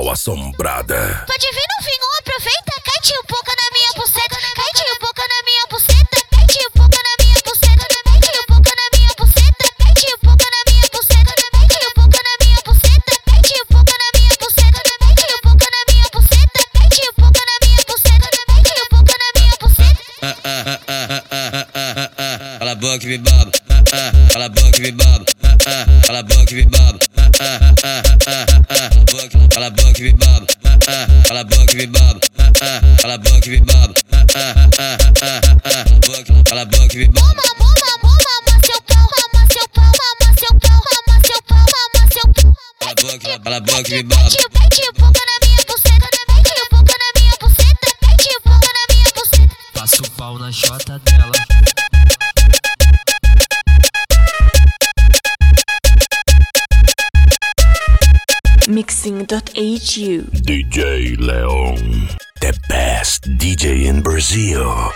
Assombrada. Pode vir no vinho, aproveita, cate um pouco na minha buceta, cate um pouco na minha buceta, cate um pouco na minha buceta, cate um pouco na minha buceta, cate um pouco na minha buceta, cate um pouco na minha buceta, cate um pouco na minha buceta, cate um pouco na minha buceta, cate um pouco na minha buceta, cate um pouco na minha buceta. Cala a boca e me baba. Cala a boca e me baba. Cala a boca e me baba. Cala a boca e me baba. Cala a boca e me baba. Cala a boca e me baba. Cala a boca e me baba. Mama seu pau, mama seu pau, mama seu pau, mama seu pau, mama seu pau. Cala a boca e me baba. Cate um pouco na minha buceta, cate um pouco na minha buceta, cate um pouco na minha buceta. Passa o pau na chota dela. Mixing.hu DJ Leon, the best DJ in Brazil.